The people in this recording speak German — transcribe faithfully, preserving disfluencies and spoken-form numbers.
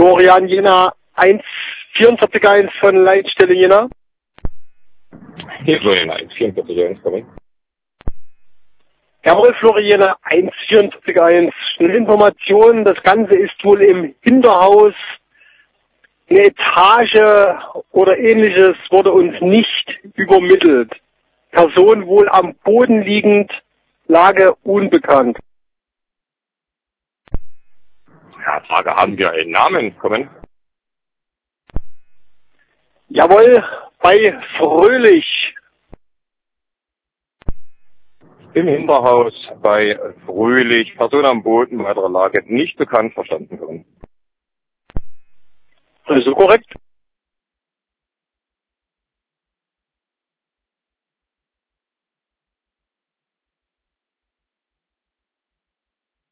Florian Jena eins vierundvierzig eins von Leitstelle Jena. Hier Florian eins vierundvierzig eins, kommen. Jawohl, Florian eins vierundvierzig eins. Eine Information, das Ganze ist wohl im Hinterhaus. Eine Etage oder ähnliches wurde uns nicht übermittelt. Person wohl am Boden liegend, Lage unbekannt. Ja, Frage, haben wir einen Namen, kommen? Jawohl, bei Fröhlich. Im Hinterhaus bei Fröhlich, Person am Boden, weitere Lage nicht bekannt, verstanden, kommen. Also korrekt.